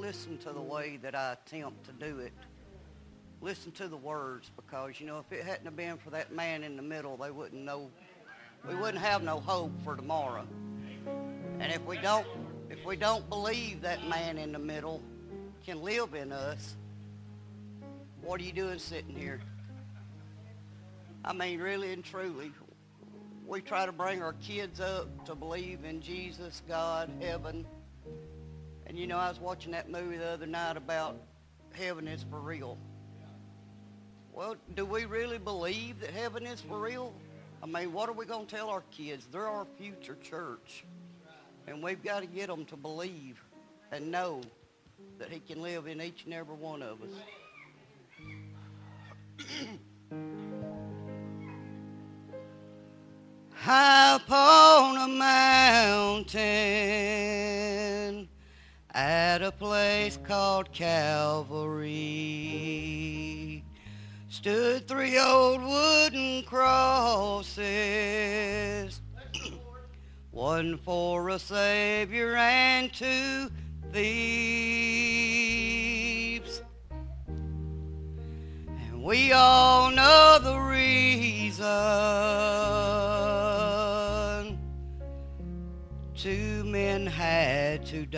listen to the way that I attempt to do it. Listen to the words, because, you know, if it hadn't have been for that man in the middle, they wouldn't know, we wouldn't have no hope for tomorrow. And if we don't believe that man in the middle can live in us, what are you doing sitting here? I mean, really and truly, we try to bring our kids up to believe in Jesus, God, heaven. And you know, I was watching that movie the other night about heaven is for real. Well, do we really believe that heaven is for real? I mean, what are we going to tell our kids? They're our future church. And we've got to get them to believe and know that he can live in each and every one of us. High upon a mountain at a place called Calvary stood 3 old wooden crosses, one for a Savior and 2 thieves. And we all know the reason 2 men had to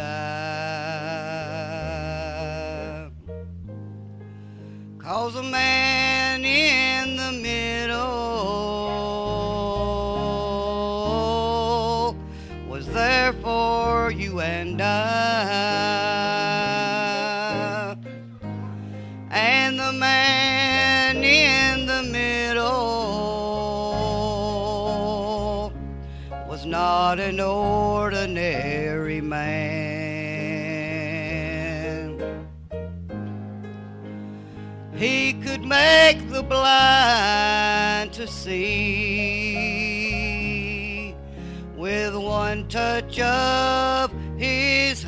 die. 'Cause a man in the middle was there for you and I. And the man in the middle was not an ordinary man. He could make the blind to see with one touch of his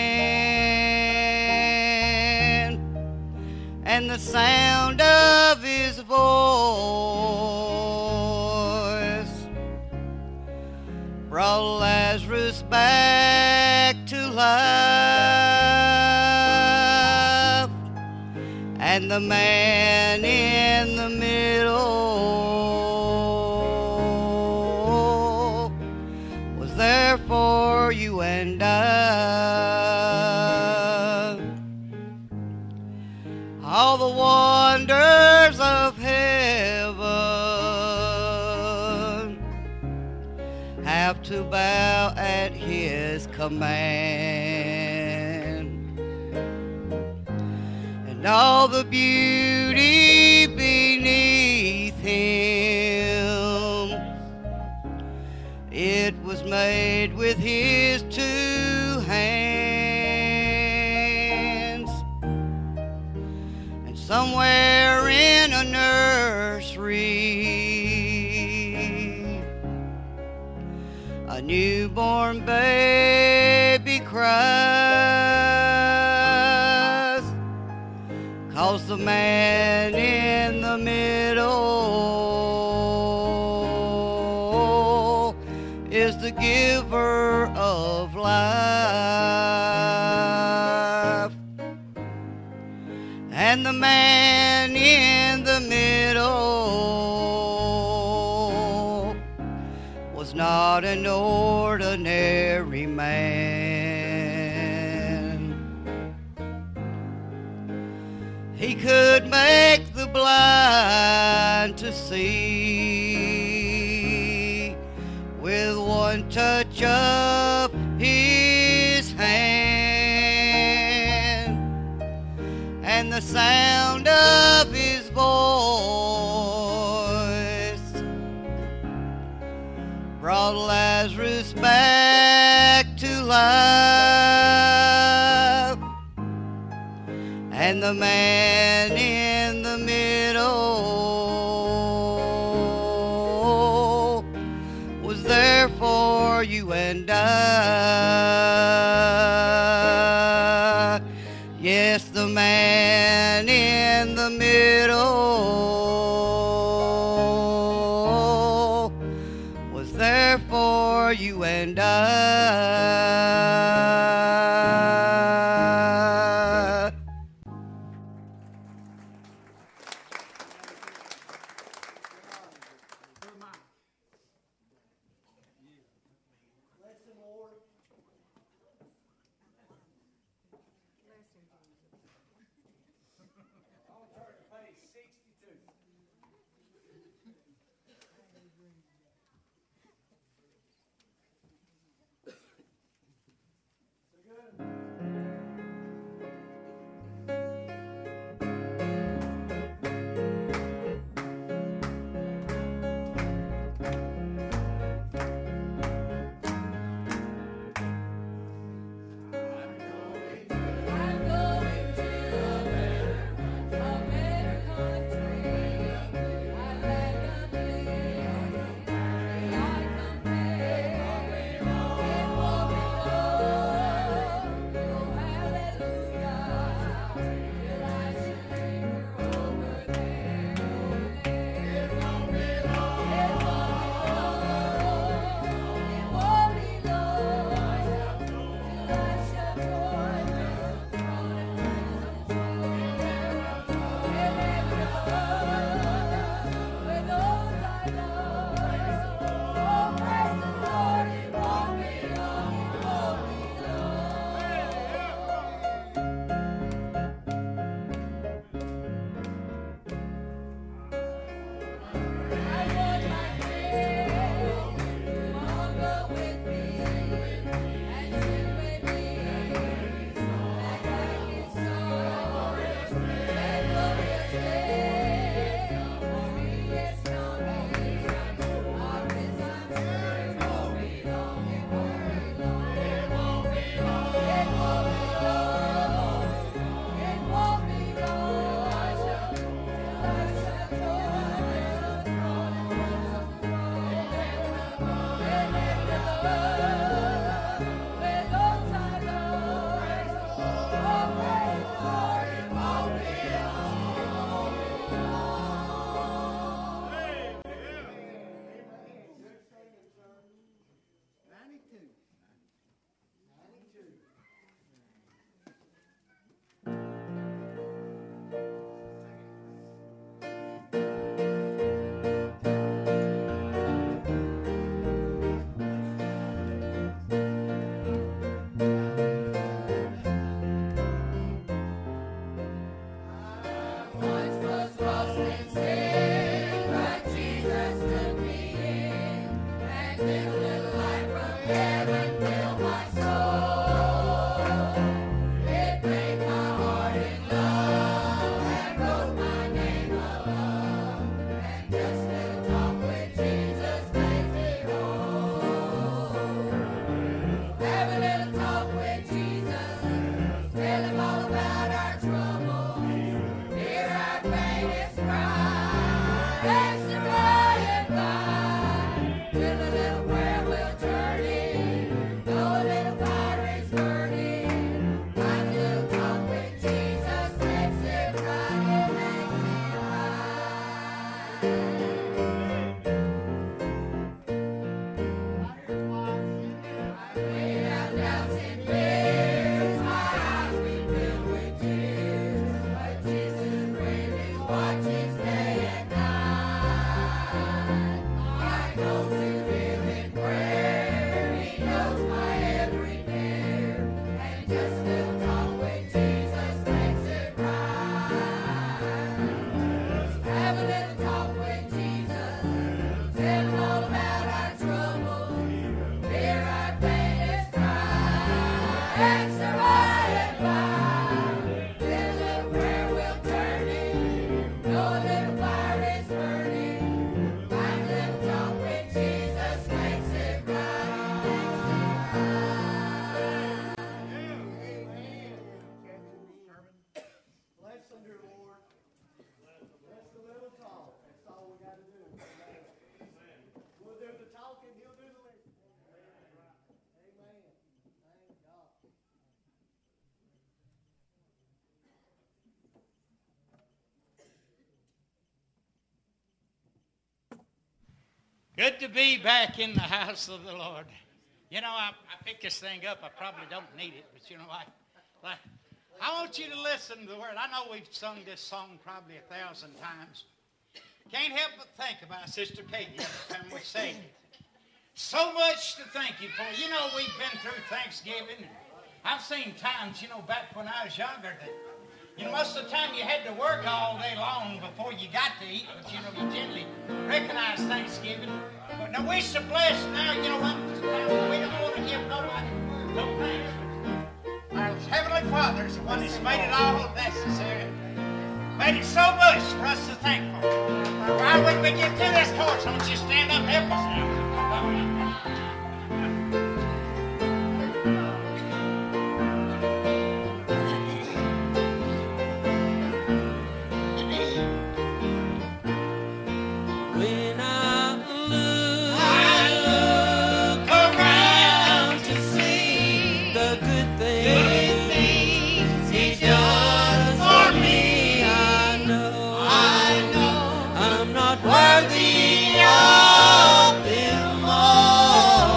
hand, and the sound of his voice brought Lazarus back to life. And the man in the middle was there for you and I. All the wonders of heaven have to bow at his command. And all the beauty beneath him, it was made with his 2 hands. And somewhere in a nursery, a newborn baby cries, 'cause the man in the middle is the giver of life. And the man in the middle was not an ordinary man. He could make the blind to see with one touch of his hand, and the sound of his voice brought Lazarus back to life. And the man in the middle was there for you and I. Yes, the man in the middle was there for you and I. Good to be back in the house of the Lord. You know, I picked this thing up. I probably don't need it, but you know, I want you to listen to the word. I know we've sung this song probably 1,000 times. Can't help but think about Sister Peggy every time we sing it. So much to thank you for. You know, we've been through Thanksgiving. I've seen times, you know, back when I was younger that, you know, most of the time you had to work all day long before you got to eat, but, you know, you generally recognize Thanksgiving. But now we're so blessed now, you know what, we don't want to give nobody no thanks. Our Heavenly Father is the one that's made it all necessary. Made it so much for us to thank for. Why would we get through this course? I want you to stand up and help us now. Worthy of them all.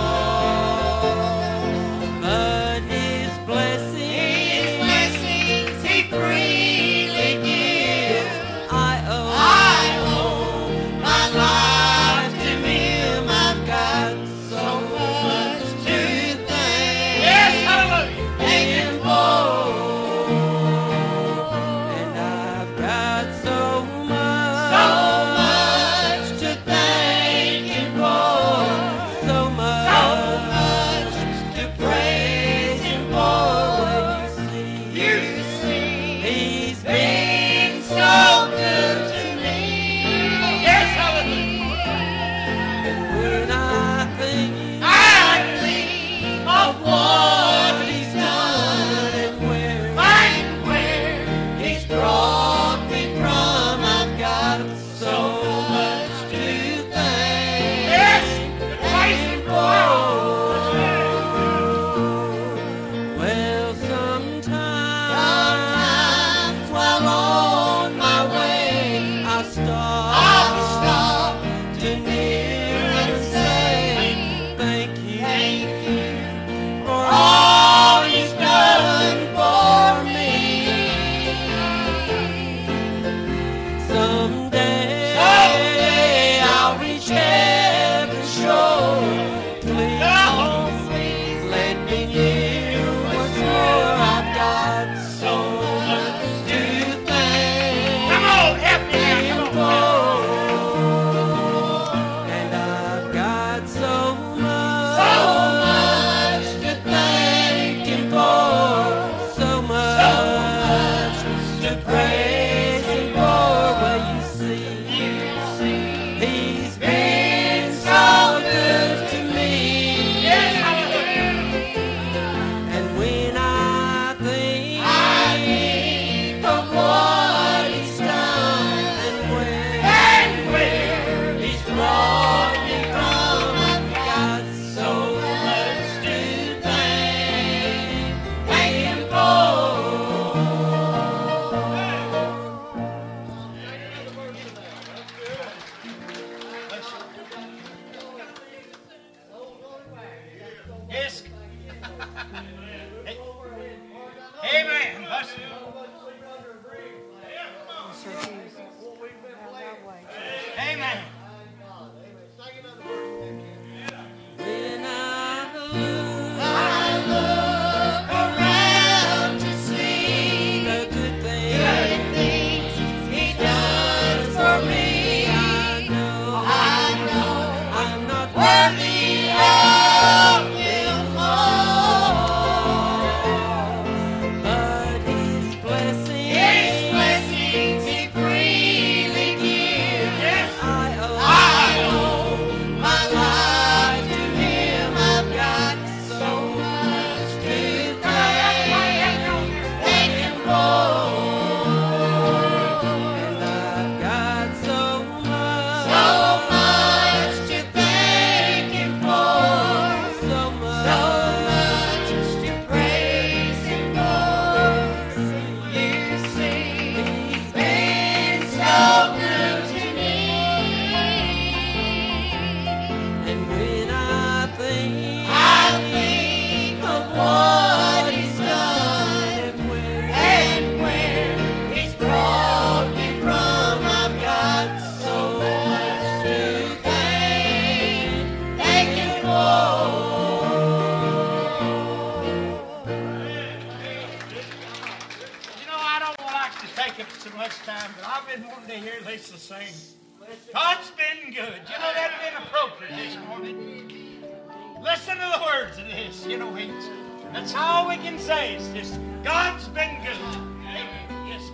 take up so much time, but I've been wanting to hear Lisa sing. God's been good. You know, that'd been appropriate this morning. Listen to the words of this. You know, that's all we can say. It's just, God's been good. Amen. Yes,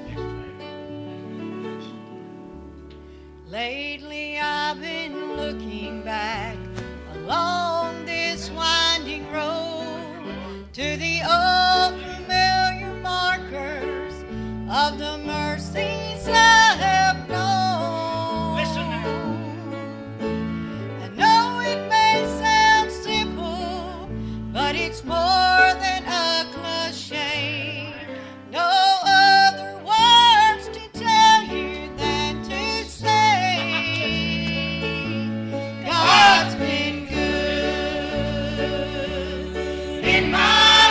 lately I've been looking back along this winding road to the old familiar markers of the mercies I have known. Listen now. I know it may sound simple, but it's more than a cliche. No other words to tell you than to say God's been good in my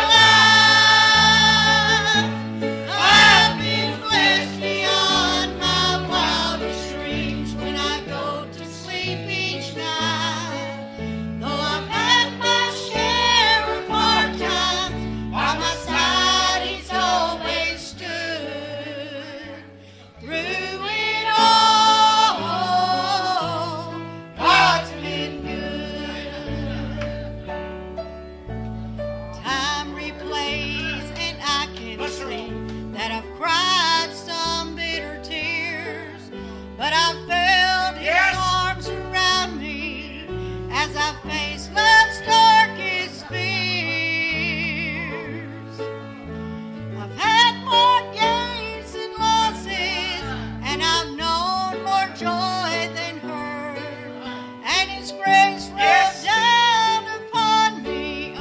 life. I've been blessed beyond my wildest dreams when I go to sleep each night. Though I've had my share of hard times, by my side He's always stood. Through it all, God's been good. Time replays and I can see that I've cried some bitter tears, but I've felt His Yes. arms around me as I face life's darkest fears. I've had more gains and losses, and I've known more joy than hurt, and His grace rolled Yes. down upon me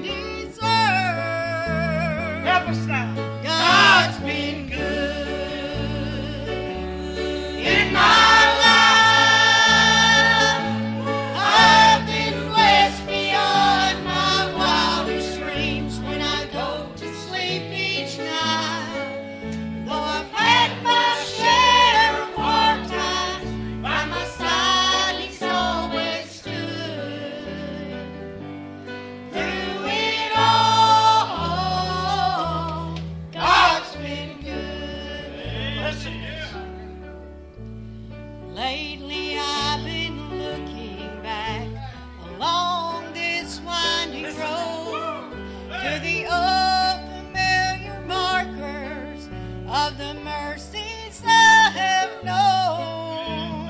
undeserved. Help us now. God's been good in my life. I've been blessed beyond my wildest dreams when I go to sleep each night. Though I've had my share of hard times, by my side He's always stood. Through it all, God's been good. Listen. Lately I've been looking back along this winding road to the old familiar markers of the mercies I have known.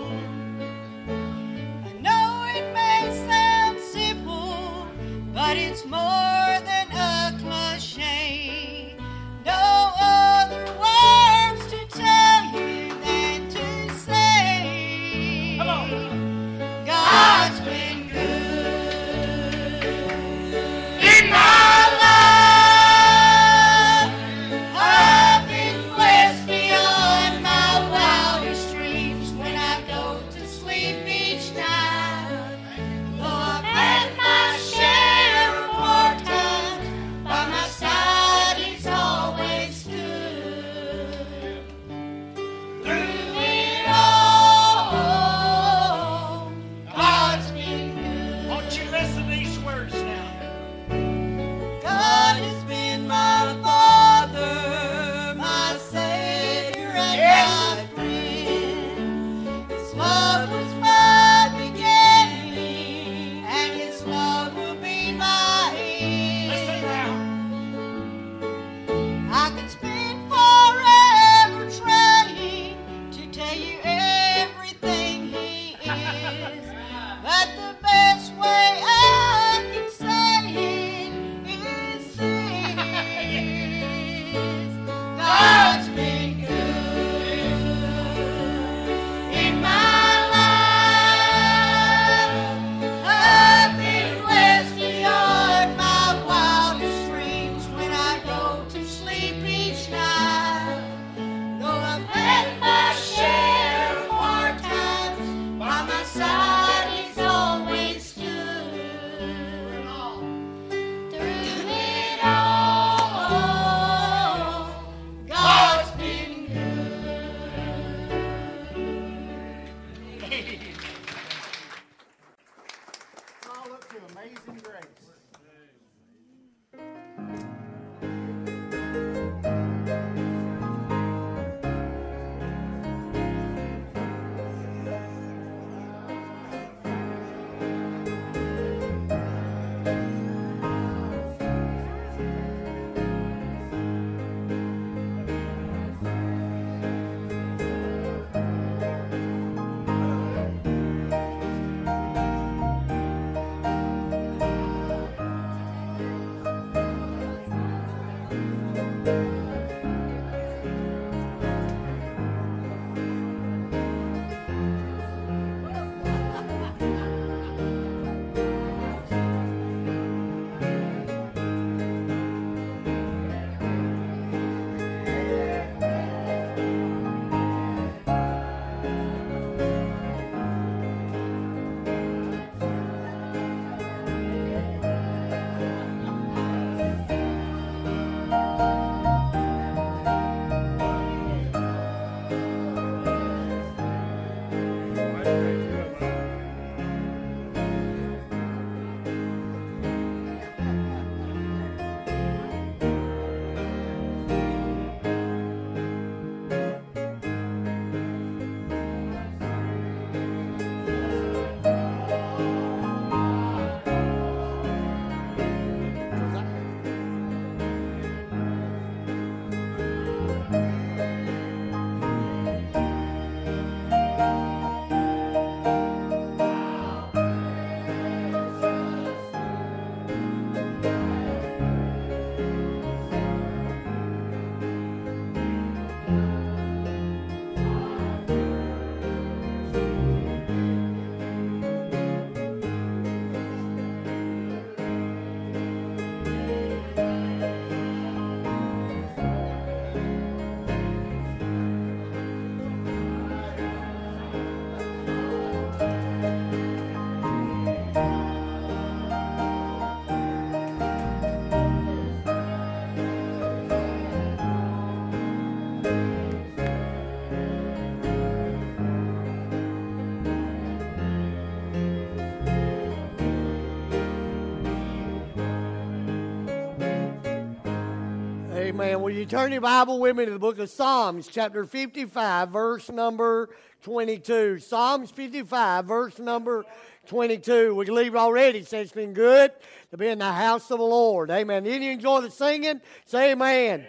I know it may sound simple, but it's more than a cliche. No other words to tell you than to say Amen. Will you turn your Bible with me to the book of Psalms, chapter 55, verse number 22. Psalms 55, verse number 22. We can leave already. Say it's been good to be in the house of the Lord. Amen. Did you enjoy the singing? Say amen.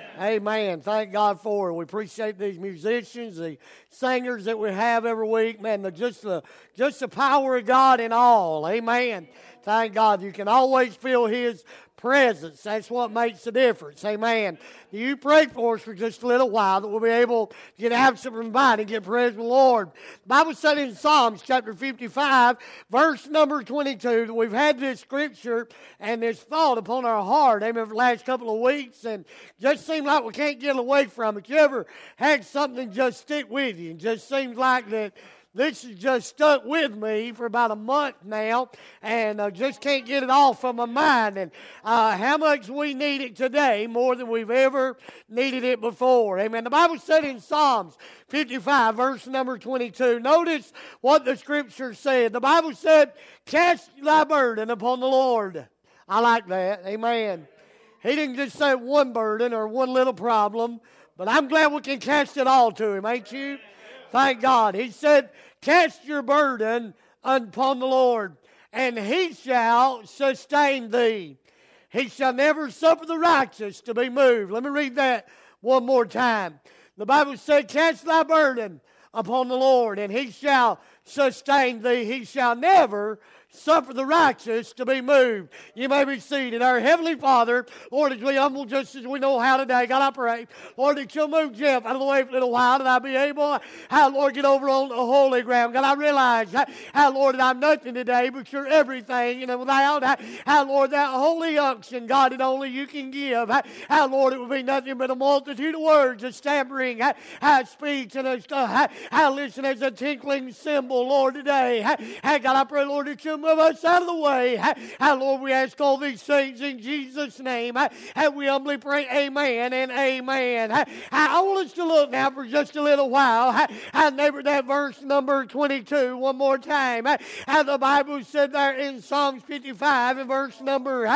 Amen. Thank God for it. We appreciate these musicians, the singers that we have every week. Man, just the power of God in all. Amen. Thank God. You can always feel His presence. That's what makes the difference. Amen. You pray for us for just a little while that we'll be able to get absent from body and get praise the Lord. The Bible said in Psalms chapter 55, verse number 22, that we've had this scripture and this thought upon our heart, amen, for the last couple of weeks, and just seems like we can't get away from it. You ever had something just stick with you? It just seems like that this has just stuck with me for about a month now, and I just can't get it off from my mind. And how much we need it today more than we've ever needed it before. Amen. The Bible said in Psalms 55, verse number 22, notice what the Scripture said. The Bible said, cast thy burden upon the Lord. I like that. Amen. He didn't just say one burden or one little problem, but I'm glad we can cast it all to Him, ain't you? Thank God. He said, cast your burden upon the Lord, and He shall sustain thee. He shall never suffer the righteous to be moved. Let me read that one more time. The Bible said, cast thy burden upon the Lord, and He shall sustain thee. He shall never suffer the righteous to be moved. You may be seated. Our Heavenly Father, Lord, as we humble just as we know how today, God, I pray, Lord, that You'll move Jeff out of the way for a little while, that I be able, Lord, get over on the holy ground. God, I realize, Lord, that I'm nothing today, but You're everything, and without, Lord, that holy unction, God, that only You can give, Lord, it would be nothing but a multitude of words, a stammering, speech, and listen, as a tinkling cymbal, Lord, today. God, I pray, Lord, that You'll move us out of the way. Lord, we ask all these things in Jesus' name. We humbly pray amen and amen. I want us to look now for just a little while. Neighbor, that verse number 22 one more time. The Bible said there in Psalms 55 and verse number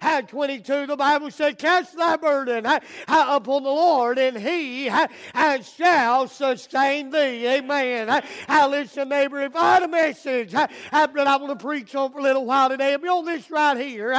22, the Bible said, cast thy burden upon the Lord, and He shall sustain thee. Amen. Listen, neighbor, if I had a message that I want to preach on for a little while today, it'll be on this right here,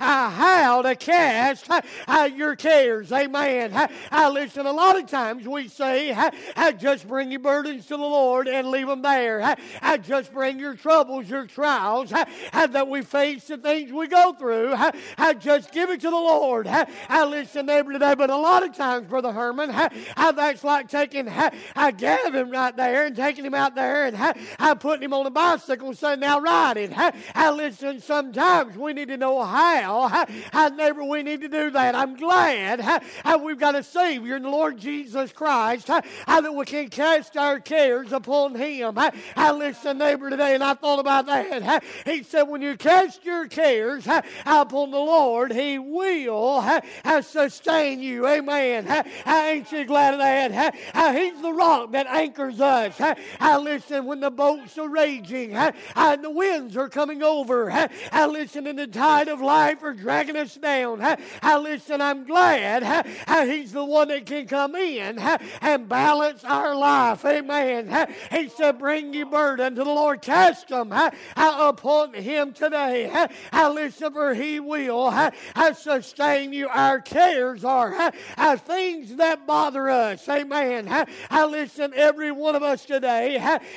how to cast your cares. Amen. Listen, a lot of times we say, just bring your burdens to the Lord and leave them there. Just bring your troubles, your trials that we face, the things we go through. Just give it to the Lord. Listen, neighbor, today, but a lot of times, Brother Herman, that's like taking Gavin right there and taking him out there and putting him on a bicycle and saying, now ride it. Listen, sometimes we need to know how, neighbor, we need to do that. I'm glad we've got a Savior in the Lord Jesus Christ, that we can cast our cares upon Him. Listen, neighbor, today, and I thought about that. He said, when you cast your cares upon the Lord, He will sustain you. Amen. Ain't you glad of that? He's the rock that anchors us. Listen, when the boats are raging and the winds are coming over, listen, and the tide of life are dragging us down. Listen, I'm glad He's the one that can come in and balance our life. Amen. He said, bring your burden to the Lord, cast them upon Him today. Listen, for He will sustain you. Our cares are things that bother us. Amen. Listen, every one of us today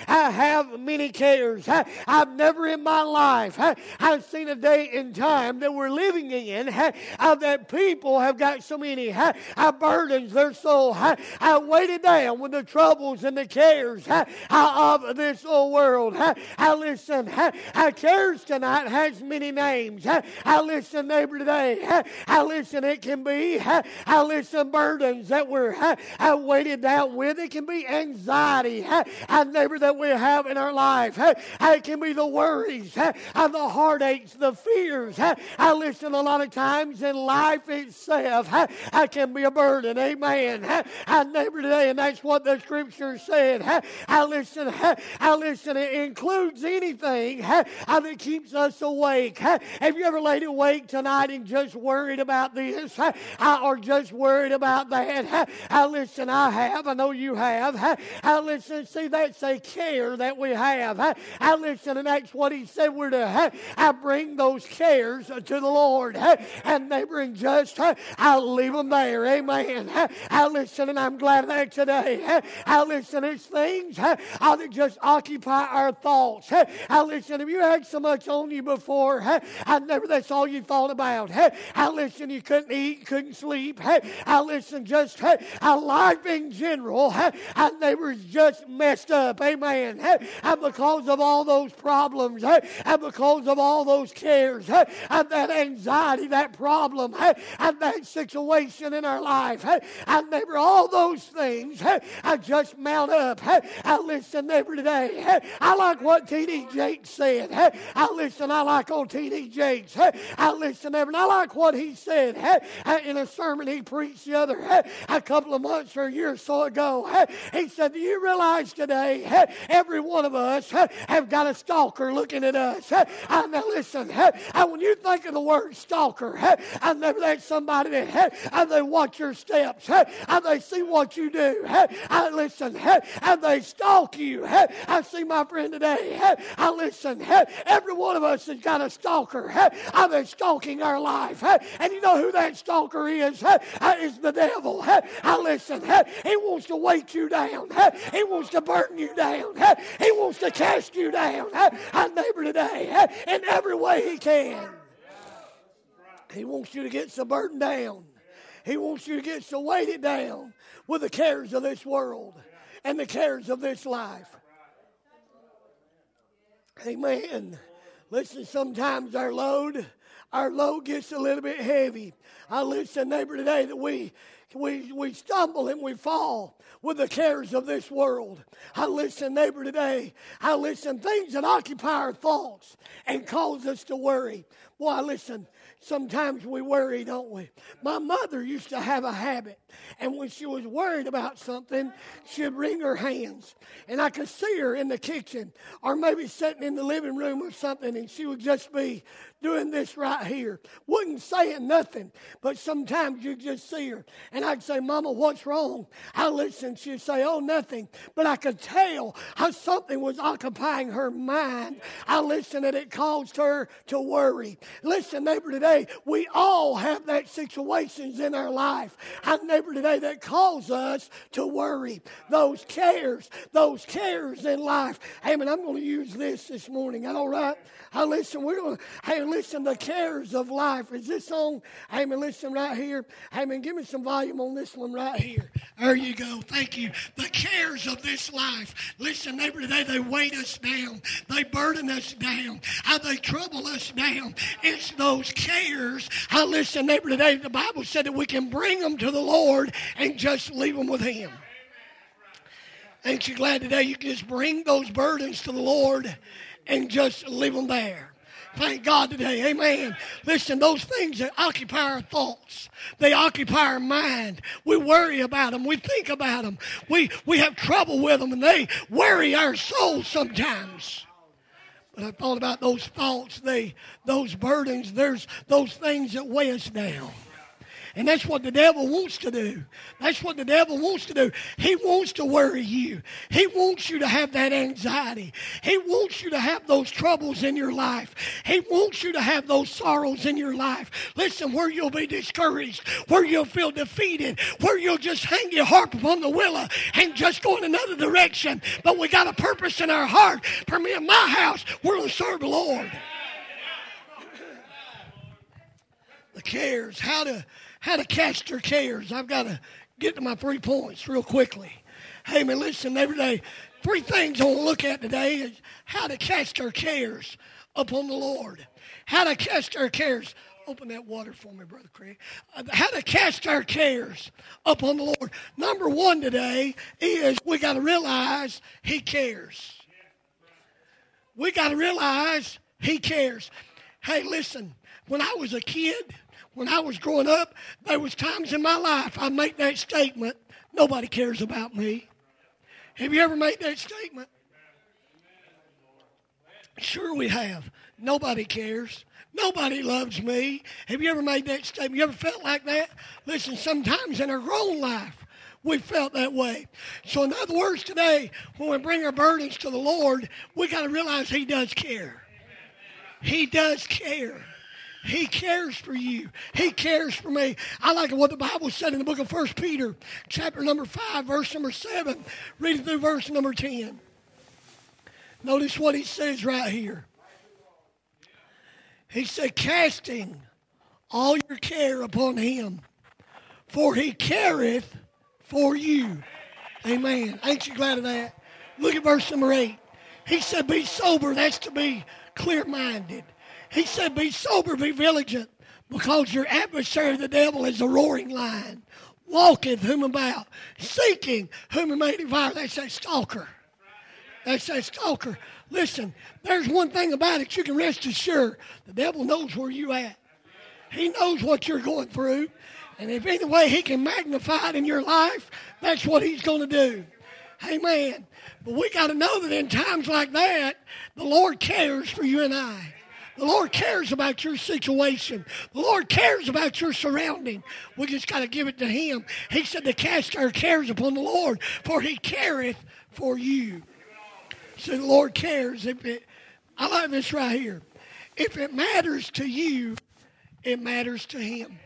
have many cares. I've never in my life I've seen a day and time that we're living in that people have got so many burdens. They're so weighted down with the troubles and the cares of this old world. Listen, cares tonight has many names. Listen, neighbor, today, listen, it can be, listen, burdens that we're weighted down with. It can be anxiety, neighbor, that we have up in our life. It can be the worries and the heartaches, the fears. I listen a lot of times in life itself. I can be a burden. Amen. And neighbor today, and that's what the scripture said. I listen. It includes anything that keeps us awake. Have you ever laid awake tonight and just worried about this or just worried about that? Listen, I have. I know you have. Listen, see, that's a care that we have. Listen, and that's what he said we're to bring those cares to the Lord. And neighbor, and just I'll leave them there. Amen. Listen, and I'm glad of that today. Listen, it's things that just occupy our thoughts. Listen, have you had so much on you before? Never that's all you thought about. Listen, you couldn't eat, couldn't sleep. Listen, just life in general. Neighbors just messed up. Amen. And because of all those problems, and because of all those cares, and that anxiety, that problem, and that situation in our life, and neighbor, all those things just mount up. Listen, neighbor, today, I like what T.D. Jakes said. Listen, I like old T.D. Jakes. Listen, neighbor, and I like what he said in a sermon he preached the other a couple of months or a year or so ago. He said, do you realize today every one of us have got a stalker looking at us? Now listen, when you think of the word stalker, and that's somebody that they watch your steps, and they see what you do. Listen, and they stalk you. I see my friend today. Listen, every one of us has got a stalker. They're stalking our life. And you know who that stalker is? Is the devil. Listen, he wants to weight you down. He wants to burden you down. He wants to cast you down. Neighbor, today, in every way he can. He wants you to get so burdened down. He wants you to get so weighted down with the cares of this world and the cares of this life. Amen. Listen, sometimes our load gets a little bit heavy. Listen, neighbor, today that we stumble and we fall with the cares of this world. Listen, neighbor, today, listen, things that occupy our thoughts and cause us to worry. Boy, listen, sometimes we worry, don't we? My mother used to have a habit, and when she was worried about something, she'd wring her hands. And I could see her in the kitchen or maybe sitting in the living room or something, and she would just be doing this right here. Wouldn't say nothing, but sometimes you just see her. And I'd say, Mama, what's wrong? I listened. She'd say, oh, nothing. But I could tell how something was occupying her mind. I listened, and it caused her to worry. Listen, neighbor, today, we all have that situations in our life. Neighbor, today, that cause us to worry. Those cares in life. Amen. I'm going to use this morning. Is that all right? Listen, listen, the cares of life. Is this on? Amen. Listen right here. Amen. Give me some volume on this one right here. There you go. Thank you. The cares of this life. Listen, neighbor, today they weight us down. They burden us down. They trouble us down. It's those cares. Listen, neighbor, today the Bible said that we can bring them to the Lord and just leave them with Him. Ain't you glad today you can just bring those burdens to the Lord and just leave them there? Thank God today. Amen. Listen, those things that occupy our thoughts, they occupy our mind. We worry about them. We think about them. We have trouble with them, and they worry our souls sometimes. But I thought about those thoughts, those burdens, there's those things that weigh us down. And that's what the devil wants to do. That's what the devil wants to do. He wants to worry you. He wants you to have that anxiety. He wants you to have those troubles in your life. He wants you to have those sorrows in your life. Listen, where you'll be discouraged, where you'll feel defeated, where you'll just hang your harp upon the willow and just go in another direction. But we got a purpose in our heart. For me and my house, we're going to serve the Lord. The cares, how to cast your cares. I've got to get to my 3 points real quickly. Hey, man, listen, every day, 3 things I want to look at today is how to cast our cares upon the Lord. How to cast our cares. Open that water for me, Brother Craig. How to cast our cares upon the Lord. Number 1 today is we got to realize He cares. We got to realize He cares. Hey, listen, when I was a kid, when I was growing up, there was times in my life I make that statement, nobody cares about me. Have you ever made that statement? Sure we have. Nobody cares. Nobody loves me. Have you ever made that statement? You ever felt like that? Listen, sometimes in our grown life, we felt that way. So in other words, today, when we bring our burdens to the Lord, we got to realize He does care. He does care. He cares for you. He cares for me. I like what the Bible said in the book of 1 Peter, chapter number 5, verse number 7, reading through verse number 10. Notice what he says right here. He said, casting all your care upon Him, for He careth for you. Amen. Ain't you glad of that? Look at verse number 8. He said, be sober. That's to be clear-minded. He said, be sober, be vigilant, because your adversary, the devil, is a roaring lion, walketh whom about, seeking whom he may devour. That's that stalker. That's that stalker. Listen, there's one thing about it. You can rest assured. The devil knows where you're at. He knows what you're going through. And if any way he can magnify it in your life, that's what he's going to do. Amen. But we got to know that in times like that, the Lord cares for you and I. The Lord cares about your situation. The Lord cares about your surrounding. We just got to give it to Him. He said to cast our cares upon the Lord, for He careth for you. So the Lord cares. I like this right here. If it matters to you, it matters to Him.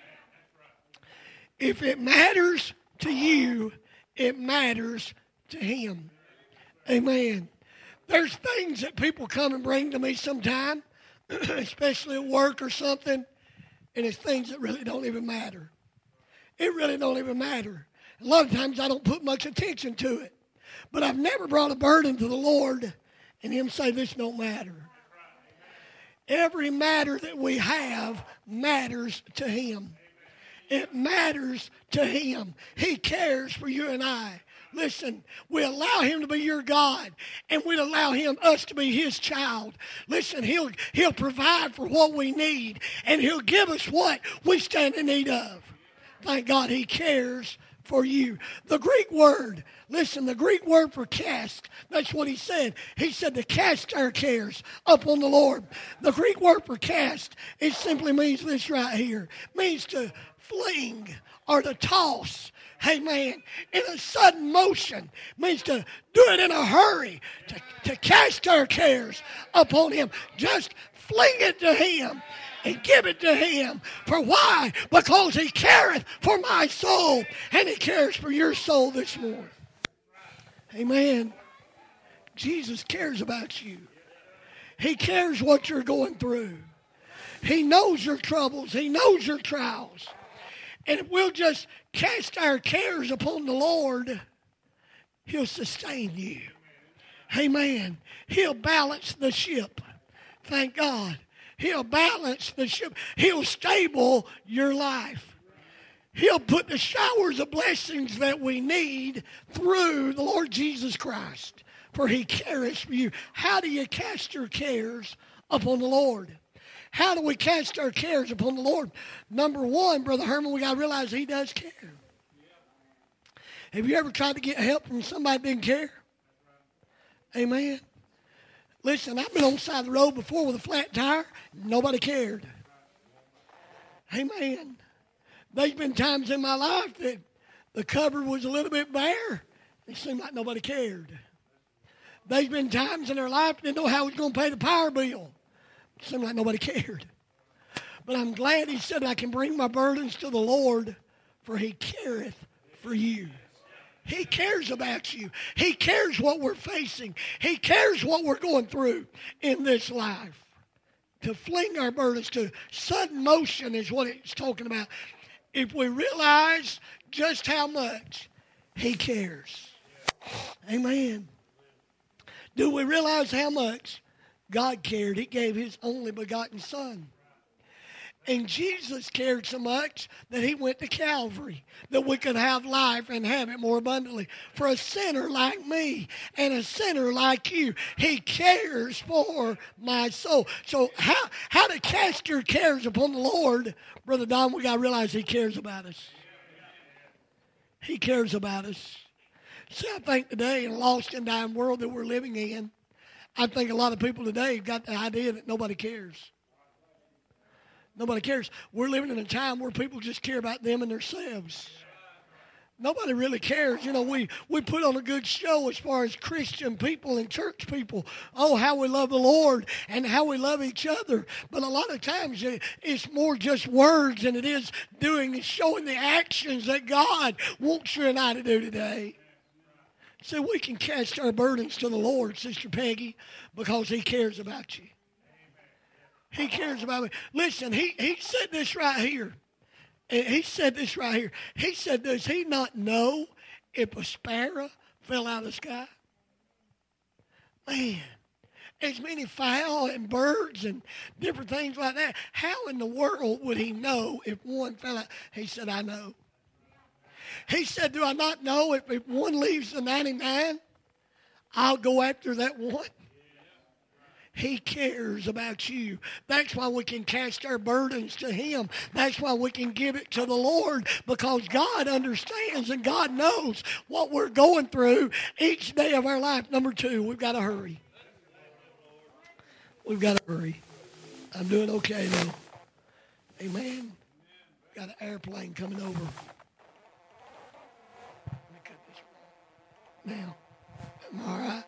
If it matters to you, it matters to Him. Amen. There's things that people come and bring to me sometime, especially at work or something, and it's things that really don't even matter. It really don't even matter. A lot of times I don't put much attention to it. But I've never brought a burden to the Lord and Him say this don't matter. Every matter that we have matters to Him. It matters to Him. He cares for you and I. Listen, we allow Him to be your God, and we allow us to be His child. Listen, He'll provide for what we need, and He'll give us what we stand in need of. Thank God He cares for you. The Greek word, listen, the Greek word for cast, that's what he said. He said to cast our cares upon the Lord. The Greek word for cast, it simply means this right here. It means to fling or to toss. Amen. In a sudden motion. It means to do it in a hurry. To cast our cares upon Him. Just fling it to Him. And give it to Him. For why? Because He careth for my soul. And He cares for your soul this morning. Amen. Jesus cares about you. He cares what you're going through. He knows your troubles. He knows your trials. And if we'll just cast our cares upon the Lord, He'll sustain you. Amen. He'll balance the ship. Thank God. He'll balance the ship. He'll stable your life. He'll put the showers of blessings that we need through the Lord Jesus Christ. For He cares for you. How do you cast your cares upon the Lord? How do we cast our cares upon the Lord? Number one, Brother Herman, we got to realize He does care. Have you ever tried to get help from somebody that didn't care? Amen. Listen, I've been on the side of the road before with a flat tire. Nobody cared. Amen. There's been times in my life that the cover was a little bit bare. It seemed like nobody cared. There's been times in our life they didn't know how we was going to pay the power bill. It seemed like nobody cared. But I'm glad He said I can bring my burdens to the Lord, for He careth for you. He cares about you. He cares what we're facing. He cares what we're going through in this life. To fling our burdens to sudden motion is what it's talking about. If we realize just how much He cares. Amen. Do we realize how much God cared? He gave His only begotten Son. And Jesus cared so much that he went to Calvary, that we could have life and have it more abundantly. For a sinner like me and a sinner like you, he cares for my soul. So how to cast your cares upon the Lord, Brother Don, we got to realize he cares about us. He cares about us. See, I think today in a lost and dying world that we're living in, I think a lot of people today have got the idea that nobody cares. Nobody cares. We're living in a time where people just care about them and themselves. Nobody really cares. You know, we put on a good show as far as Christian people and church people. Oh, how we love the Lord and how we love each other. But a lot of times it's more just words than it is doing and showing the actions that God wants you and I to do today. So we can cast our burdens to the Lord, Sister Peggy, because he cares about you. He cares about me. Listen, he said this right here. He said this right here. He said, does he not know if a sparrow fell out of the sky? Man, as many fowl and birds and different things like that. How in the world would he know if one fell out? He said, I know. He said, do I not know if one leaves the 99, I'll go after that one? He cares about you. That's why we can cast our burdens to him. That's why we can give it to the Lord, because God understands and God knows what we're going through each day of our life. Number 2, we've got to hurry. We've got to hurry. I'm doing okay, though. Amen. Got an airplane coming over. Let me cut this now. Am I all right?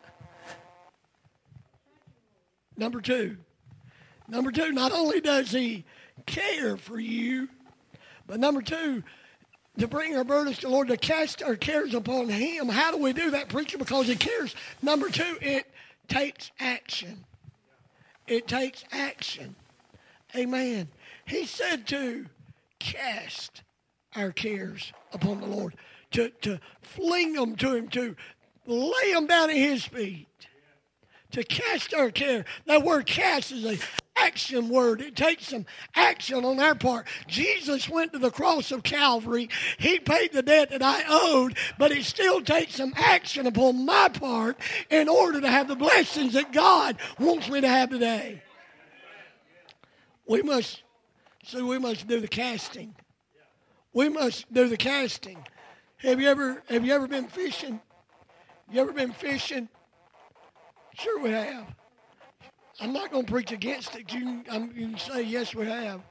Number 2, not only does he care for you, but number 2, to bring our burdens to the Lord, to cast our cares upon him. How do we do that, preacher? Because he cares. Number 2, it takes action. It takes action. Amen. He said to cast our cares upon the Lord, to fling them to him, to lay them down at his feet. To cast our care. That word cast is an action word. It takes some action on our part. Jesus went to the cross of Calvary. He paid the debt that I owed, but it still takes some action upon my part in order to have the blessings that God wants me to have today. We must do the casting. We must do the casting. Have you ever been fishing? You ever been fishing? Sure we have. I'm not going to preach against it. You can say, yes, we have.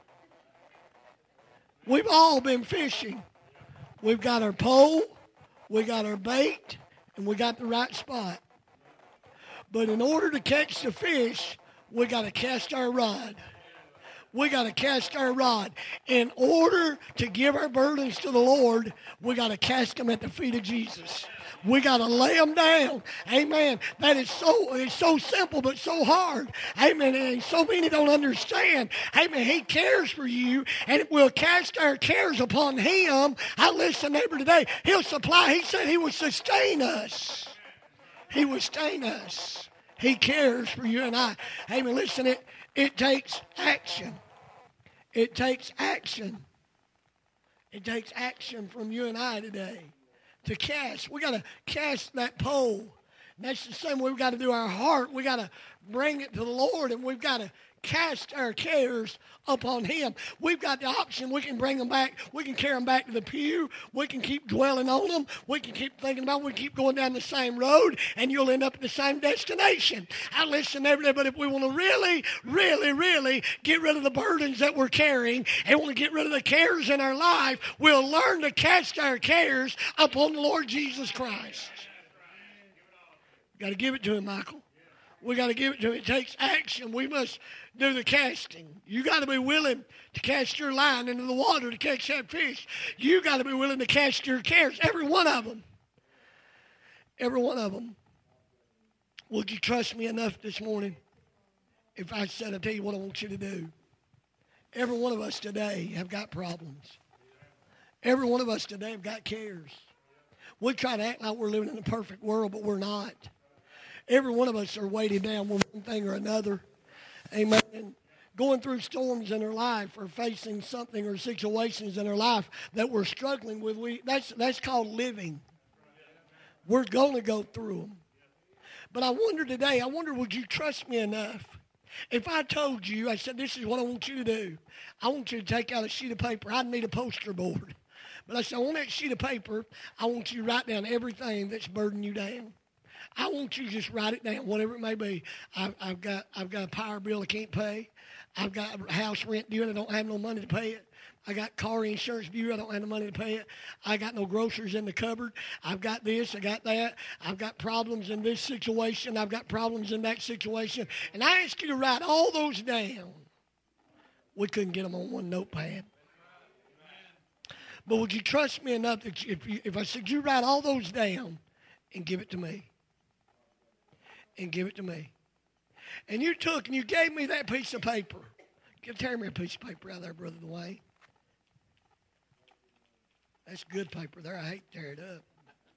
We've all been fishing. We've got our pole, we got our bait, and we got the right spot. But in order to catch the fish, we got to cast our rod. We got to cast our rod. In order to give our burdens to the Lord, we got to cast them at the feet of Jesus. We got to lay them down. Amen. That is it's so simple but so hard. Amen. And so many don't understand. Amen. He cares for you, and we'll cast our cares upon him. I listened, neighbor, today. He'll supply. He said he will sustain us. He will sustain us. He cares for you and I. Amen. Listen, it takes action. It takes action. It takes action from you and I today. To cast. We got to cast that pole. And that's the same way we've got to do our heart. We got to bring it to the Lord, and we've got to cast our cares upon him. We've got the option. We can bring them back. We can carry them back to the pew. We can keep dwelling on them. We can keep thinking about them. We can keep going down the same road, and you'll end up at the same destination. I listen every day, but if we want to really, really, really get rid of the burdens that we're carrying and want to get rid of the cares in our life, we'll learn to cast our cares upon the Lord Jesus Christ. Got to give it to him, Michael. We got to give it to him. It takes action. We must do the casting. You got to be willing to cast your line into the water to catch that fish. You got to be willing to cast your cares, every one of them. Every one of them. Would you trust me enough this morning if I said, I'll tell you what I want you to do? Every one of us today have got problems. Every one of us today have got cares. We try to act like we're living in a perfect world, but we're not. Every one of us are weighted down with one thing or another. Amen. going through storms in their life or facing something or situations in their life that we're struggling with, that's called living. We're going to go through them. But I wonder today, would you trust me enough? If I told you, I said, this is what I want you to do. I want you to take out a sheet of paper. I'd need a poster board. But I said, on that sheet of paper, I want you to write down everything that's burdening you down. I want you to just write it down, whatever it may be. I've got a power bill I can't pay. I've got a house rent due and I don't have no money to pay it. I got car insurance due. I don't have the money to pay it. I got no groceries in the cupboard. I've got this. I got that. I've got problems in this situation. I've got problems in that situation. And I ask you to write all those down. We couldn't get them on one notepad. But would you trust me enough that if I said you write all those down and give it to me? And give it to me. And you took and you gave me that piece of paper. Tear me a piece of paper out there, Brother Dwayne. That's good paper there. I hate to tear it up.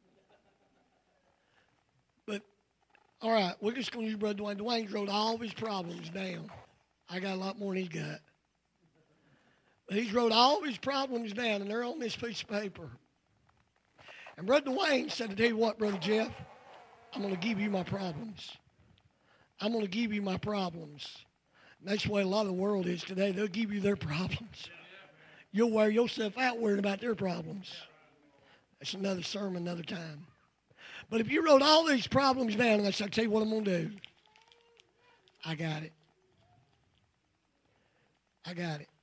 But, all right, we're just going to use Brother Dwayne. Dwayne's wrote all of his problems down. I got a lot more than he's got. But he's wrote all of his problems down, and they're on this piece of paper. And Brother Dwayne said, to tell you what, Brother Jeff, I'm going to give you my problems. I'm going to give you my problems. And that's the way a lot of the world is today. They'll give you their problems. You'll wear yourself out worrying about their problems. That's another sermon, another time. But if you wrote all these problems down, and I said, I'll tell you what I'm going to do. I got it. I got it.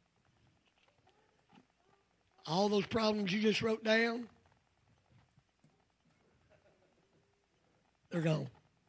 All those problems you just wrote down, they're gone.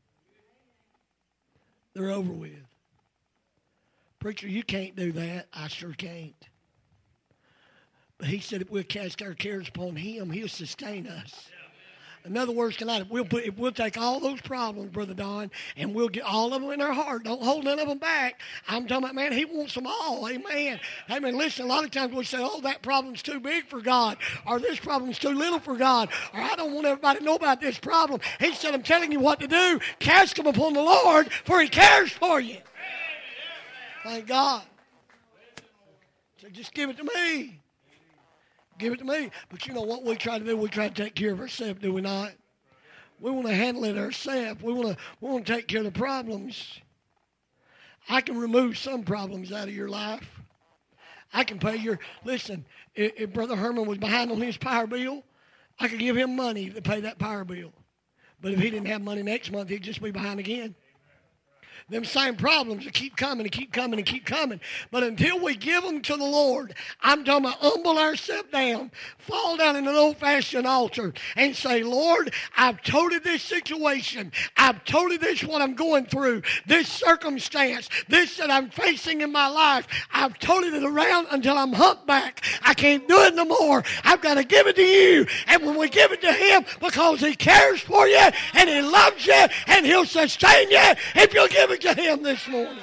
They're over with. Preacher, you can't do that. I sure can't. But he said if we'll cast our cares upon him, he'll sustain us. In other words, tonight, if we'll take all those problems, Brother Don, and we'll get all of them in our heart. Don't hold none of them back. I'm talking about, man, he wants them all. Amen. Amen. Listen, a lot of times we say, oh, that problem's too big for God, or this problem's too little for God, or I don't want everybody to know about this problem. He said, I'm telling you what to do. Cast them upon the Lord, for he cares for you. Thank God. So just give it to me. Give it to me. But you know what we try to do? We try to take care of ourselves, do we not? We want to handle it ourselves. We want to take care of the problems. I can remove some problems out of your life. I can pay your... Listen, if Brother Herman was behind on his power bill, I could give him money to pay that power bill. But if he didn't have money next month, he'd just be behind again. Them same problems will keep coming and keep coming and keep coming. But until we give them to the Lord, I'm talking about humble ourselves down, fall down in an old-fashioned altar and say, Lord, I've told you this situation. I've told you this what I'm going through, this circumstance, this that I'm facing in my life. I've told it around until I'm humpback. I can't do it no more. I've got to give it to you. And when we give it to him, because he cares for you and he loves you and he'll sustain you if you'll give it to him this morning.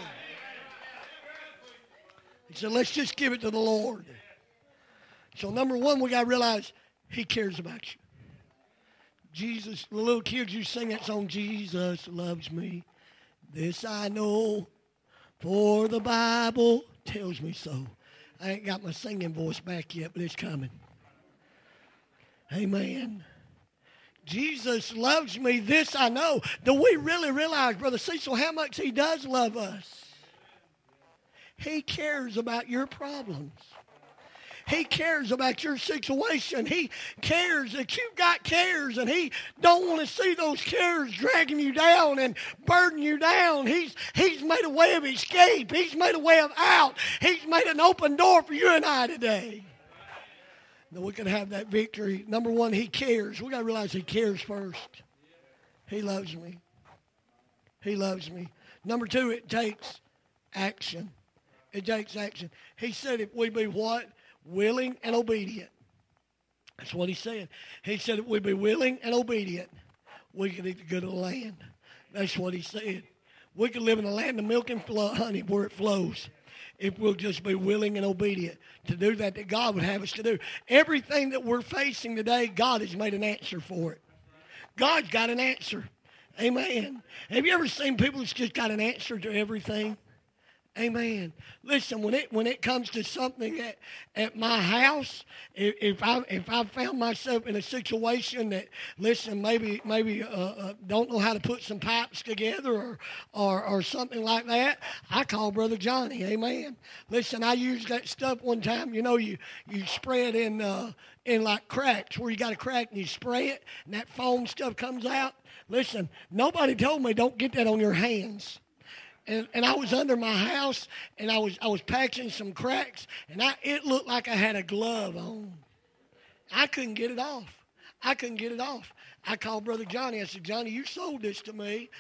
He said, let's just give it to the Lord. So number one, we got to realize he cares about you. Jesus, the little kids, you sing that song, Jesus loves me. This I know, for the Bible tells me so. I ain't got my singing voice back yet, but it's coming. Amen. Jesus loves me, this I know. Do we really realize, Brother Cecil, how much he does love us? He cares about your problems. He cares about your situation. He cares that you've got cares, and he don't want to see those cares dragging you down and burden you down. He's made a way of escape. He's made a way of out. He's made an open door for you and I today. That we can have that victory. Number one, he cares. We got to realize he cares first. He loves me. He loves me. Number two, it takes action. It takes action. He said if we be what? Willing and obedient. That's what he said. He said if we be willing and obedient, we can eat the good of the land. That's what he said. We can live in a land of milk and honey where it flows. If we'll just be willing and obedient to do that God would have us to do. Everything that we're facing today, God has made an answer for it. God's got an answer. Amen. Have you ever seen people that's just got an answer to everything? Amen. Listen, when it comes to something at my house, if I found myself in a situation that, listen, maybe don't know how to put some pipes together or something like that, I call Brother Johnny. Amen. Listen, I used that stuff one time. You know, you spray it in like cracks where you got a crack and you spray it and that foam stuff comes out. Listen, nobody told me don't get that on your hands. And I was under my house, and I was patching some cracks, and it looked like I had a glove on. I couldn't get it off. I called Brother Johnny. I said, Johnny, you sold this to me.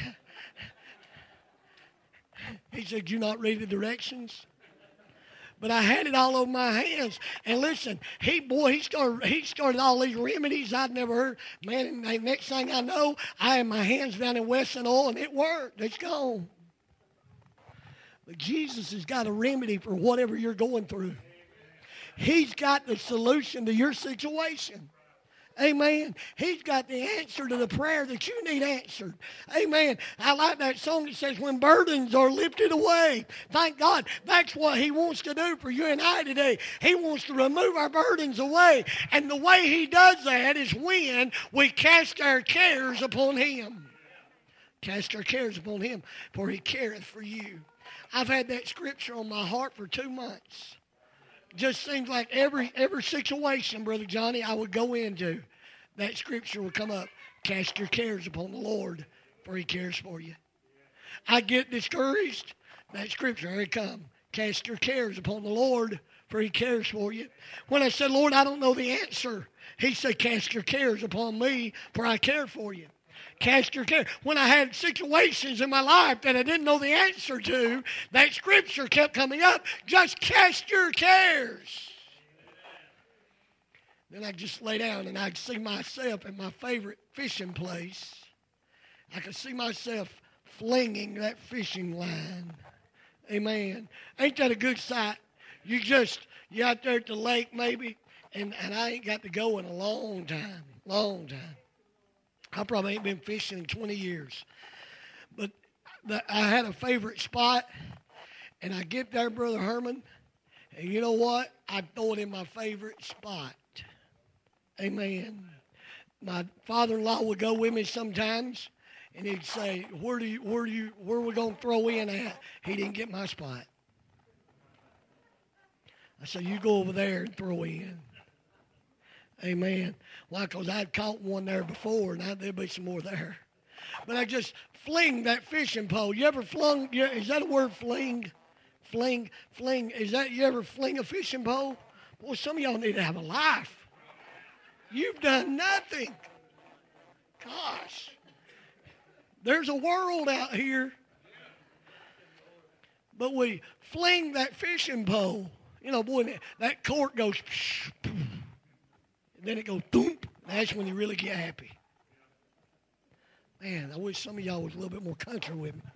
He said, you not read the directions? But I had it all over my hands. And listen, he started all these remedies I'd never heard. Man, and next thing I know, I had my hands down in Wesson oil, and it worked. It's gone. But Jesus has got a remedy for whatever you're going through. He's got the solution to your situation. Amen. He's got the answer to the prayer that you need answered. Amen. I like that song that says, when burdens are lifted away. Thank God. That's what he wants to do for you and I today. He wants to remove our burdens away. And the way he does that is when we cast our cares upon him. Cast our cares upon him, for he careth for you. I've had that scripture on my heart for 2 months. Just seems like every situation, Brother Johnny, I would go into, that scripture would come up. Cast your cares upon the Lord, for he cares for you. I get discouraged, that scripture, here it come. Cast your cares upon the Lord, for he cares for you. When I said, Lord, I don't know the answer, he said, cast your cares upon me, for I care for you. Cast your care. When I had situations in my life that I didn't know the answer to, that scripture kept coming up. Just cast your cares. Then I'd just lay down and I'd see myself at my favorite fishing place. I could see myself flinging that fishing line. Amen. Ain't that a good sight? You out there at the lake maybe, and I ain't got to go in a long time. I probably ain't been fishing in 20 years. But I had a favorite spot, and I get there, Brother Herman, and you know what? I'd throw it in my favorite spot. Amen. My father-in-law would go with me sometimes, and he'd say, where are we going to throw in at? He didn't get my spot. I said, you go over there and throw in. Amen. Why? Because I'd caught one there before, and there'll be some more there. But I just fling that fishing pole. You ever flung? Is that a word, fling? Fling. Is that you ever fling a fishing pole? Boy, some of y'all need to have a life. You've done nothing. Gosh. There's a world out here. But we fling that fishing pole. You know, boy, that cork goes... Then it goes, thump. That's when you really get happy. Man, I wish some of y'all was a little bit more country with me.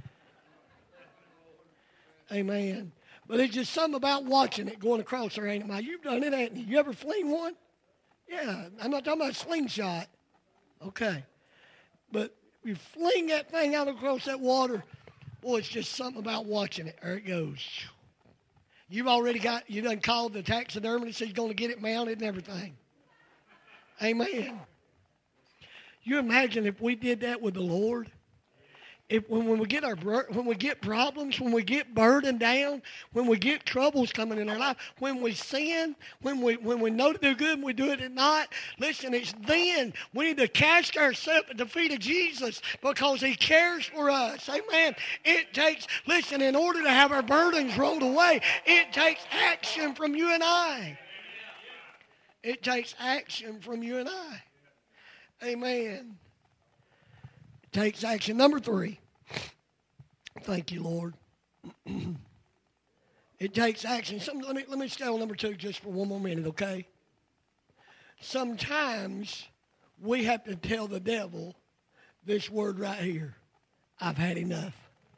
Amen. But it's just something about watching it going across there, ain't it? You've done it, ain't you? You ever fling one? Yeah, I'm not talking about a slingshot. Okay. But you fling that thing out across that water, boy, it's just something about watching it. There it goes. You done called the taxidermist, he's going to get it mounted and everything. Amen. You imagine if we did that with the Lord? When we get problems, when we get burdened down, when we get troubles coming in our life, when we sin, when we know to do good and we do it at night, listen, it's then we need to cast ourselves at the feet of Jesus because he cares for us. Amen. Listen, in order to have our burdens rolled away, it takes action from you and I. It takes action from you and I. Amen. It takes action. Number 3. Thank you, Lord. It takes action. Let me stay on number 2 just for one more minute, okay? Sometimes we have to tell the devil this word right here. I've had enough.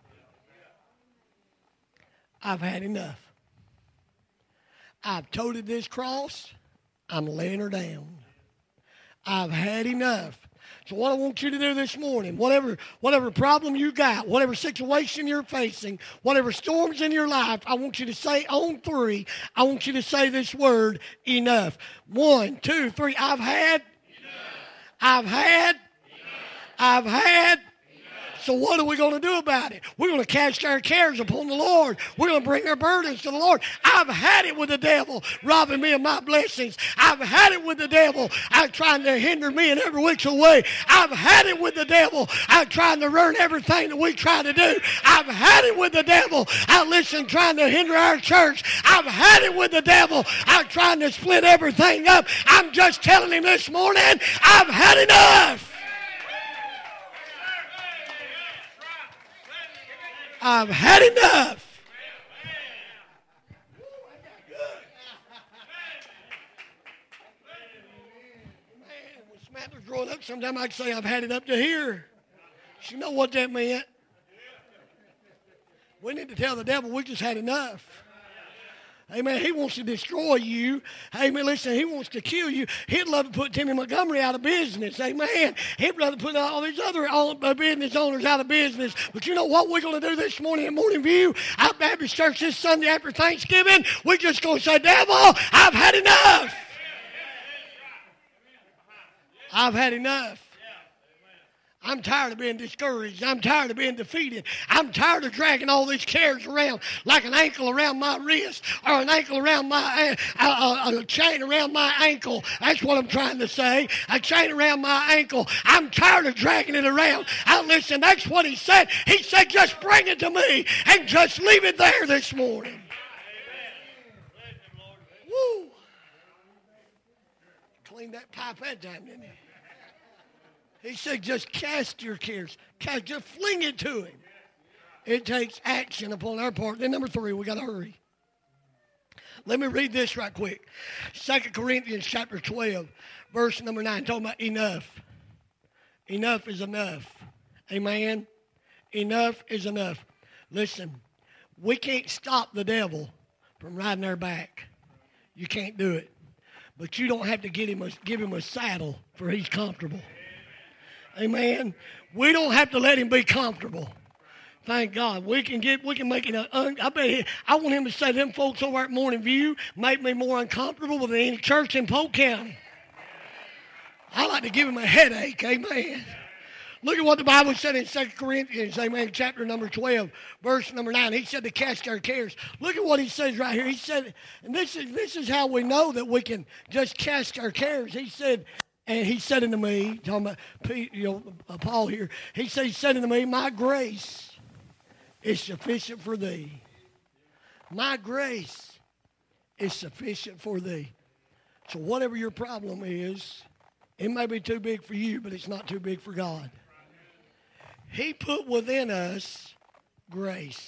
I've had enough. I've toted this cross. I'm laying her down. I've had enough. So what I want you to do this morning, whatever problem you got, whatever situation you're facing, whatever storms in your life, I want you to say on 3, I want you to say this word, enough. 1, 2, 3. I've had. So what are we going to do about it? We're going to cast our cares upon the Lord. We're going to bring our burdens to the Lord. I've had it with the devil robbing me of my blessings. I've had it with the devil trying to hinder me in every which way. I've had it with the devil trying to ruin everything that we try to do. I've had it with the devil trying to hinder our church. I've had it with the devil trying to split everything up. I'm just telling him this morning, I've had enough. I've had enough. Man, when Samantha was growing up, sometimes I'd say I've had it up to here. She know what that meant. We need to tell the devil we just had enough. Amen. He wants to destroy you. Amen. Listen, he wants to kill you. He'd love to put Timmy Montgomery out of business. Amen. He'd rather put all these other business owners out of business. But you know what we're going to do this morning at Morning View? Our Baptist Church this Sunday after Thanksgiving, we're just going to say, devil, I've had enough. I've had enough. I'm tired of being discouraged. I'm tired of being defeated. I'm tired of dragging all these cares around like an ankle around my wrist or an ankle around my, a chain around my ankle. That's what I'm trying to say. A chain around my ankle. I'm tired of dragging it around. Listen, that's what he said. He said, just bring it to me and just leave it there this morning. Woo. Cleaned that pipe that time, didn't he? He said, just cast your cares. Just fling it to him. It takes action upon our part. Then number 3, we got to hurry. Let me read this right quick. 2 Corinthians chapter 12, verse number 9, talking about enough. Enough is enough. Amen? Enough is enough. Listen, we can't stop the devil from riding our back. You can't do it. But you don't have to give him a saddle for he's comfortable. Amen. We don't have to let him be comfortable. Thank God. We can make it. I want him to say, them folks over at Morning View make me more uncomfortable than any church in Polk County. I like to give him a headache. Amen. Look at what the Bible said in 2 Corinthians, amen, chapter number 12, verse number 9. He said to cast our cares. Look at what he says right here. He said, and this is how we know that we can just cast our cares. He said, and he said unto me, talking about Paul here, he said unto me, my grace is sufficient for thee. My grace is sufficient for thee. So whatever your problem is, it may be too big for you, but it's not too big for God. He put within us grace,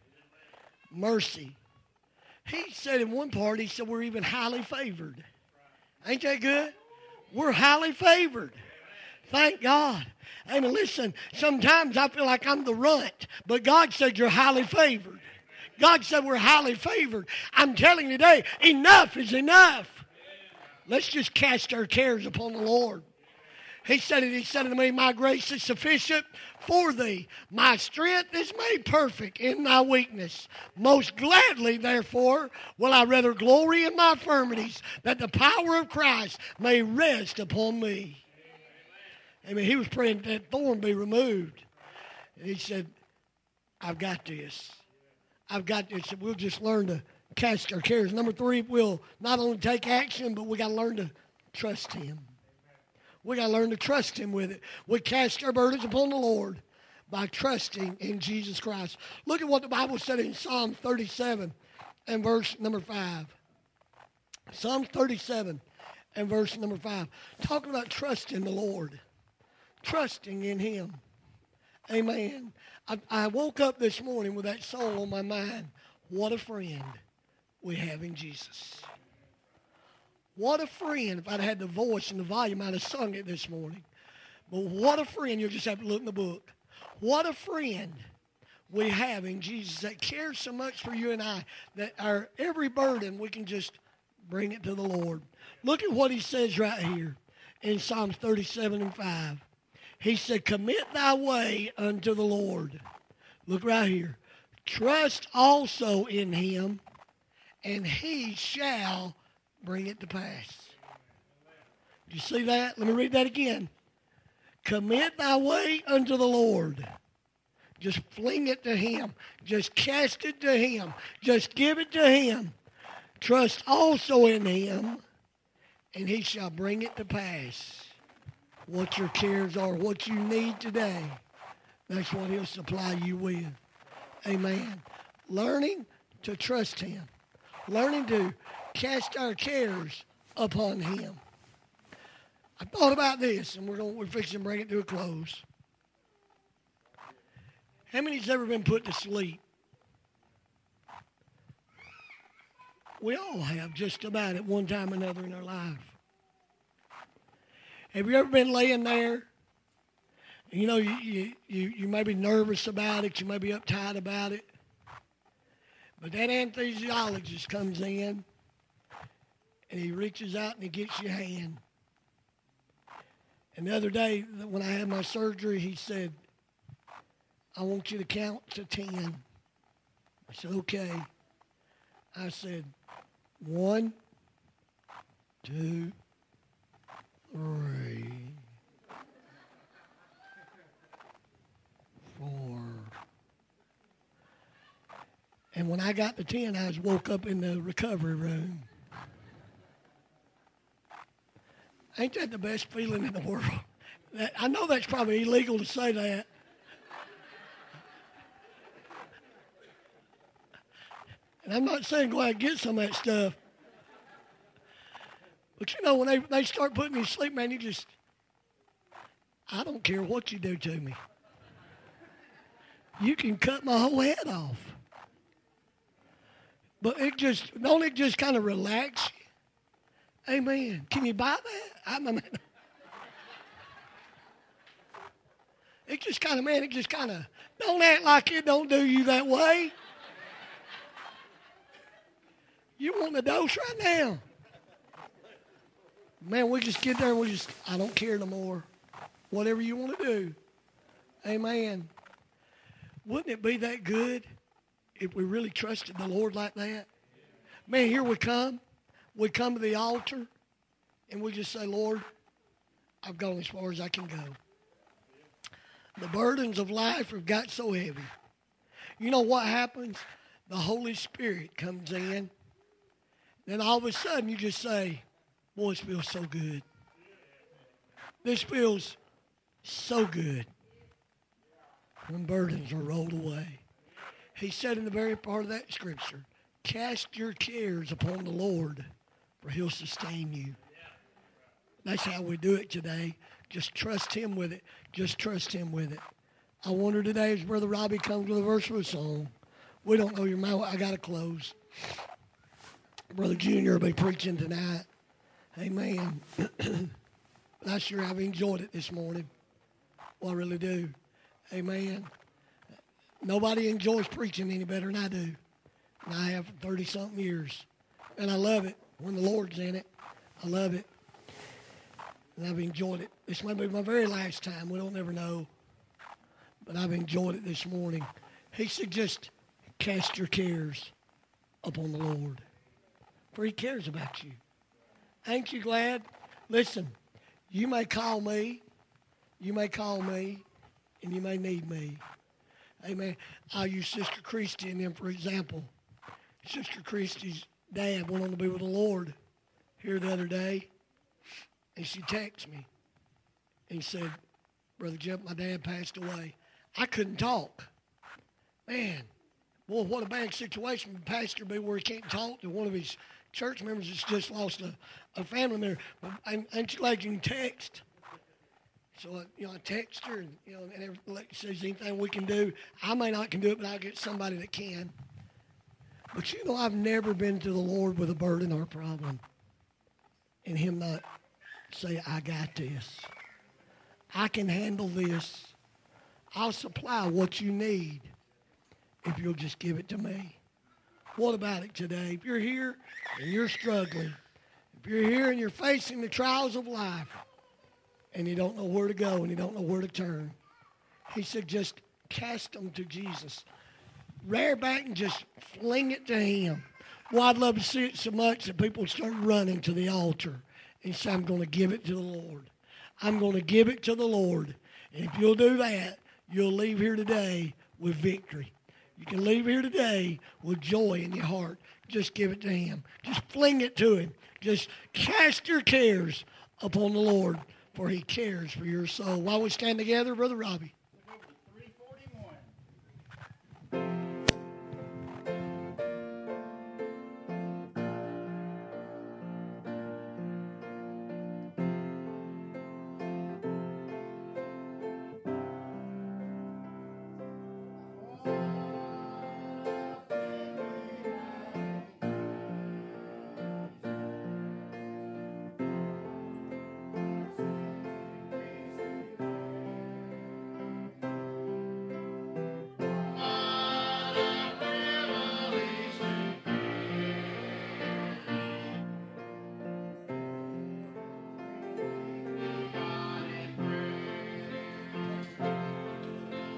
mercy. He said in one part, he said we're even highly favored. Ain't that good? We're highly favored. Thank God. Amen. Listen, sometimes I feel like I'm the runt, but God said you're highly favored. God said we're highly favored. I'm telling you today, enough is enough. Let's just cast our cares upon the Lord. He said unto me, my grace is sufficient for thee. My strength is made perfect in thy weakness. Most gladly, therefore, will I rather glory in my infirmities, that the power of Christ may rest upon me. Amen. He was praying that thorn be removed. And he said, I've got this. I've got this. We'll just learn to cast our cares. Number 3, we'll not only take action, but we got to learn to trust him. We got to learn to trust him with it. We cast our burdens upon the Lord by trusting in Jesus Christ. Look at what the Bible said in Psalm 37 and verse number 5. Psalm 37 and verse number 5. Talking about trusting the Lord. Trusting in him. Amen. I woke up this morning with that song on my mind. What a friend we have in Jesus. What a friend. If I'd had the voice and the volume, I'd have sung it this morning. But what a friend. You'll just have to look in the book. What a friend we have in Jesus that cares so much for you and I that our every burden we can just bring it to the Lord. Look at what he says right here in Psalms 37 and 5. He said, commit thy way unto the Lord. Look right here. Trust also in him, and he shall bring it to pass. Do you see that? Let me read that again. Commit thy way unto the Lord. Just fling it to him. Just cast it to him. Just give it to him. Trust also in him, and he shall bring it to pass. What your cares are, what you need today, that's what he'll supply you with. Amen. Learning to trust him. Learning to cast our cares upon him. I thought about this, and we're fixing to bring it to a close. How many's ever been put to sleep? We all have, just about at one time or another in our life. Have you ever been laying there? You know, you may be nervous about it. You may be uptight about it. But that anesthesiologist comes in, and he reaches out and he gets your hand. And the other day, when I had my surgery, he said, I want you to count to 10. I said, okay. I said, 1, 2, 3, 4. And when I got to 10, I was woke up in the recovery room. Ain't that the best feeling in the world? I know that's probably illegal to say that. And I'm not saying go out and get some of that stuff. But you know, when they start putting you to sleep, man, I don't care what you do to me. You can cut my whole head off. But don't it just kind of relax you? Amen. Can you buy that? It just kind of, don't act like it don't do you that way. You want the dose right now? Man, we just get there and I don't care no more. Whatever you want to do. Amen. Wouldn't it be that good if we really trusted the Lord like that? Man, here we come. We come to the altar and we just say, Lord, I've gone as far as I can go. The burdens of life have got so heavy. You know what happens? The Holy Spirit comes in. Then all of a sudden you just say, boy, this feels so good. This feels so good when burdens are rolled away. He said in the very part of that scripture, cast your cares upon the Lord, for he'll sustain you. That's how we do it today. Just trust him with it. Just trust him with it. I wonder today as Brother Robbie comes with a verse of a song. We don't know your mouth. I got to close. Brother Junior will be preaching tonight. Amen. I sure have enjoyed it this morning. Well, I really do. Amen. Nobody enjoys preaching any better than I do. And I have for 30-something years. And I love it when the Lord's in it. I love it. And I've enjoyed it. This might be my very last time. We don't never know. But I've enjoyed it this morning. He said just cast your cares upon the Lord. For he cares about you. Ain't you glad? Listen, you may call me. You may call me. And you may need me. Amen. I'll use Sister Christy and them for example. Sister Christy's dad went on to be with the Lord here the other day. And she texted me and said, Brother Jeff, my dad passed away. I couldn't talk. Man, boy, what a bad situation for the pastor to be where he can't talk to one of his church members that's just lost a family member. Ain't you glad you can text? So, I text her and, and says anything we can do. I may not can do it, but I'll get somebody that can. But I've never been to the Lord with a burden or a problem and him not say, I got this. I can handle this. I'll supply what you need if you'll just give it to me. What about it today? If you're here and you're struggling, if you're here and you're facing the trials of life, and you don't know where to go and you don't know where to turn. He said, just cast them to Jesus. Rear back and just fling it to him. Well, I'd love to see it so much that people start running to the altar and say, I'm going to give it to the Lord. I'm going to give it to the Lord. And if you'll do that, you'll leave here today with victory. You can leave here today with joy in your heart. Just give it to him. Just fling it to him. Just cast your cares upon the Lord, for he cares for your soul. While we stand together, Brother Robbie.